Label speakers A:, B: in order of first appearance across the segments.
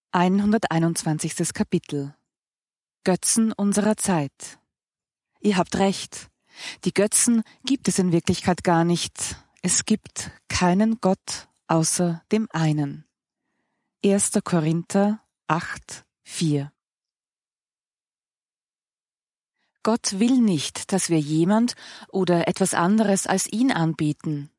A: 121. Kapitel. Götzen unserer Zeit. Ihr habt recht. Die Götzen gibt es in Wirklichkeit gar nicht. Es gibt keinen Gott außer dem einen. 1. Korinther 8,4. Gott will nicht, dass wir jemand oder etwas anderes als ihn anbeten.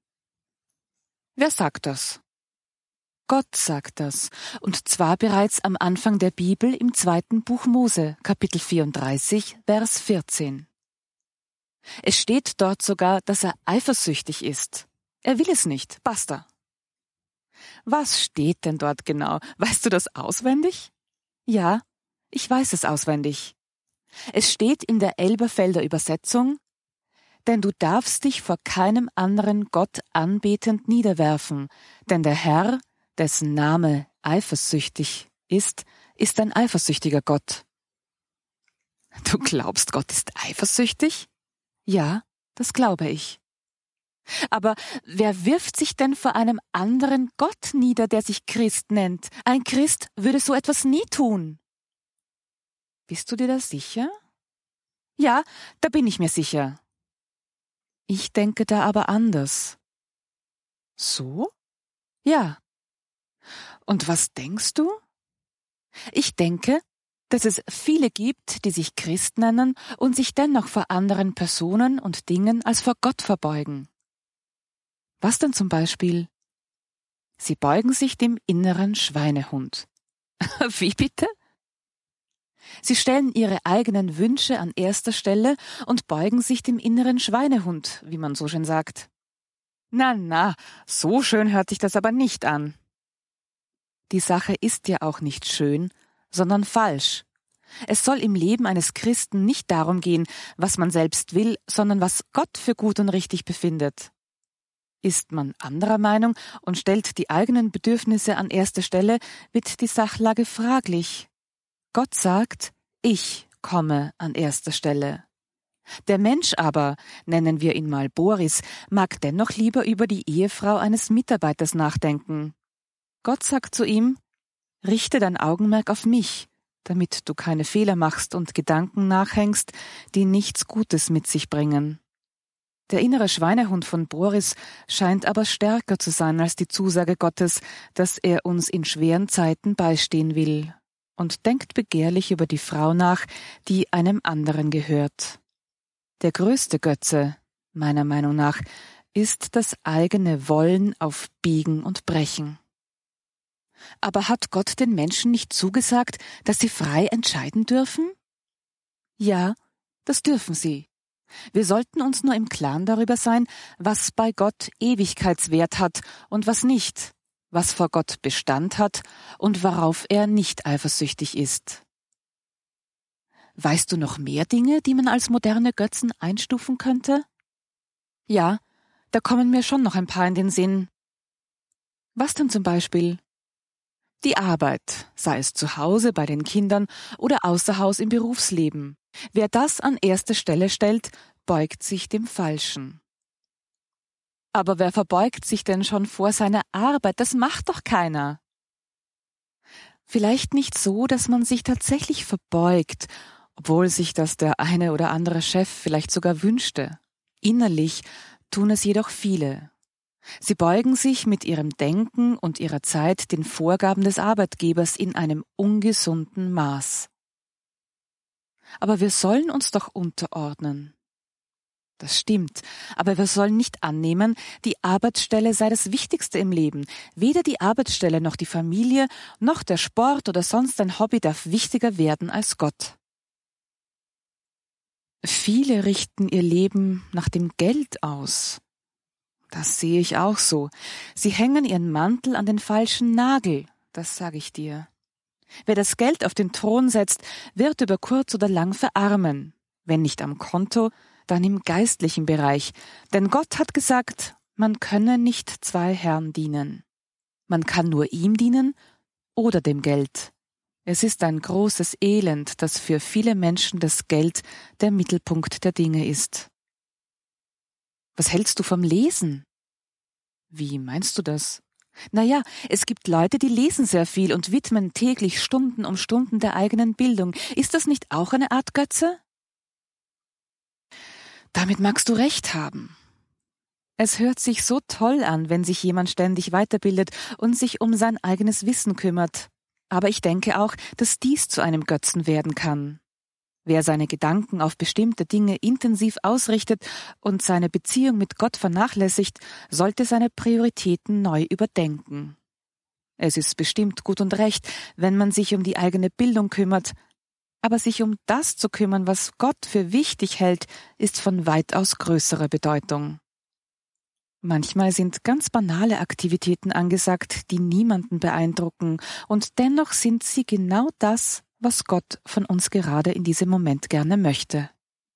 A: Wer sagt das? Gott sagt das, und zwar bereits am Anfang der Bibel im 2. Buch Mose, Kapitel 34, Vers 14. Es steht dort sogar, dass er eifersüchtig ist. Er will es nicht, basta. Was steht denn dort genau? Weißt du das auswendig? Ja, ich weiß es auswendig. Es steht in der Elberfelder Übersetzung: Denn du darfst dich vor keinem anderen Gott anbetend niederwerfen, denn der Herr, dessen Name eifersüchtig ist ein eifersüchtiger Gott. Du glaubst, Gott ist eifersüchtig? Ja, das glaube ich. Aber wer wirft sich denn vor einem anderen Gott nieder, der sich Christ nennt? Ein Christ würde so etwas nie tun. Bist du dir da sicher? Ja, da bin ich mir sicher. Ich denke da aber anders. So? Ja. Und was denkst du? Ich denke, dass es viele gibt, die sich Christ nennen und sich dennoch vor anderen Personen und Dingen als vor Gott verbeugen. Was denn zum Beispiel? Sie beugen sich dem inneren Schweinehund. Wie bitte? Sie stellen ihre eigenen Wünsche an erster Stelle und beugen sich dem inneren Schweinehund, wie man so schön sagt. Na, so schön hört sich das aber nicht an. Die Sache ist ja auch nicht schön, sondern falsch. Es soll im Leben eines Christen nicht darum gehen, was man selbst will, sondern was Gott für gut und richtig befindet. Ist man anderer Meinung und stellt die eigenen Bedürfnisse an erste Stelle, wird die Sachlage fraglich. Gott sagt, ich komme an erster Stelle. Der Mensch aber, nennen wir ihn mal Boris, mag dennoch lieber über die Ehefrau eines Mitarbeiters nachdenken. Gott sagt zu ihm, richte dein Augenmerk auf mich, damit du keine Fehler machst und Gedanken nachhängst, die nichts Gutes mit sich bringen. Der innere Schweinehund von Boris scheint aber stärker zu sein als die Zusage Gottes, dass er uns in schweren Zeiten beistehen will, und denkt begehrlich über die Frau nach, die einem anderen gehört. Der größte Götze, meiner Meinung nach, ist das eigene Wollen auf Biegen und Brechen. Aber hat Gott den Menschen nicht zugesagt, dass sie frei entscheiden dürfen? Ja, das dürfen sie. Wir sollten uns nur im Klaren darüber sein, was bei Gott Ewigkeitswert hat und was nicht, was vor Gott Bestand hat und worauf er nicht eifersüchtig ist. Weißt du noch mehr Dinge, die man als moderne Götzen einstufen könnte? Ja, da kommen mir schon noch ein paar in den Sinn. Was denn zum Beispiel? Die Arbeit, sei es zu Hause bei den Kindern oder außer Haus im Berufsleben. Wer das an erste Stelle stellt, beugt sich dem Falschen. Aber wer verbeugt sich denn schon vor seiner Arbeit? Das macht doch keiner. Vielleicht nicht so, dass man sich tatsächlich verbeugt, obwohl sich das der eine oder andere Chef vielleicht sogar wünschte. Innerlich tun es jedoch viele. Sie beugen sich mit ihrem Denken und ihrer Zeit den Vorgaben des Arbeitgebers in einem ungesunden Maß. Aber wir sollen uns doch unterordnen. Das stimmt, aber wir sollen nicht annehmen, die Arbeitsstelle sei das Wichtigste im Leben. Weder die Arbeitsstelle noch die Familie, noch der Sport oder sonst ein Hobby darf wichtiger werden als Gott. Viele richten ihr Leben nach dem Geld aus. Das sehe ich auch so. Sie hängen ihren Mantel an den falschen Nagel, das sage ich dir. Wer das Geld auf den Thron setzt, wird über kurz oder lang verarmen. Wenn nicht am Konto, dann im geistlichen Bereich. Denn Gott hat gesagt, man könne nicht zwei Herren dienen. Man kann nur ihm dienen oder dem Geld. Es ist ein großes Elend, dass für viele Menschen das Geld der Mittelpunkt der Dinge ist. Was hältst du vom Lesen? Wie meinst du das? Naja, es gibt Leute, die lesen sehr viel und widmen täglich Stunden um Stunden der eigenen Bildung. Ist das nicht auch eine Art Götze? Damit magst du recht haben. Es hört sich so toll an, wenn sich jemand ständig weiterbildet und sich um sein eigenes Wissen kümmert. Aber ich denke auch, dass dies zu einem Götzen werden kann. Wer seine Gedanken auf bestimmte Dinge intensiv ausrichtet und seine Beziehung mit Gott vernachlässigt, sollte seine Prioritäten neu überdenken. Es ist bestimmt gut und recht, wenn man sich um die eigene Bildung kümmert, aber sich um das zu kümmern, was Gott für wichtig hält, ist von weitaus größerer Bedeutung. Manchmal sind ganz banale Aktivitäten angesagt, die niemanden beeindrucken, und dennoch sind sie genau das, was Gott von uns gerade in diesem Moment gerne möchte.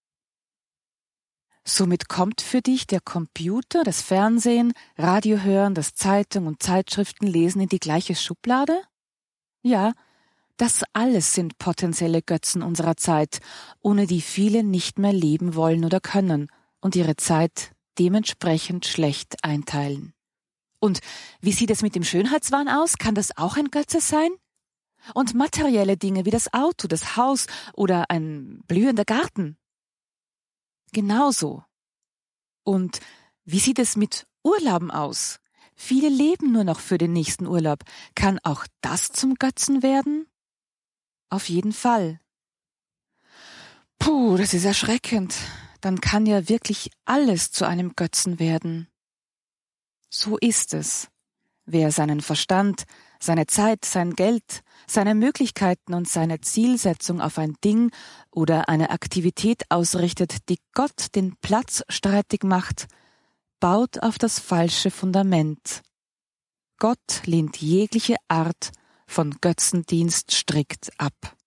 A: Somit kommt für dich der Computer, das Fernsehen, Radio hören, das Zeitung und Zeitschriften lesen in die gleiche Schublade? Ja, das alles sind potenzielle Götzen unserer Zeit, ohne die viele nicht mehr leben wollen oder können und ihre Zeit dementsprechend schlecht einteilen. Und wie sieht es mit dem Schönheitswahn aus? Kann das auch ein Götze sein? Und materielle Dinge wie das Auto, das Haus oder ein blühender Garten? Genauso. Und wie sieht es mit Urlauben aus? Viele leben nur noch für den nächsten Urlaub. Kann auch das zum Götzen werden? Auf jeden Fall. Puh, das ist erschreckend. Dann kann ja wirklich alles zu einem Götzen werden. So ist es. Wer seinen Verstand, seine Zeit, sein Geld, seine Möglichkeiten und seine Zielsetzung auf ein Ding oder eine Aktivität ausrichtet, die Gott den Platz streitig macht, baut auf das falsche Fundament. Gott lehnt jegliche Art von Götzendienst strikt ab.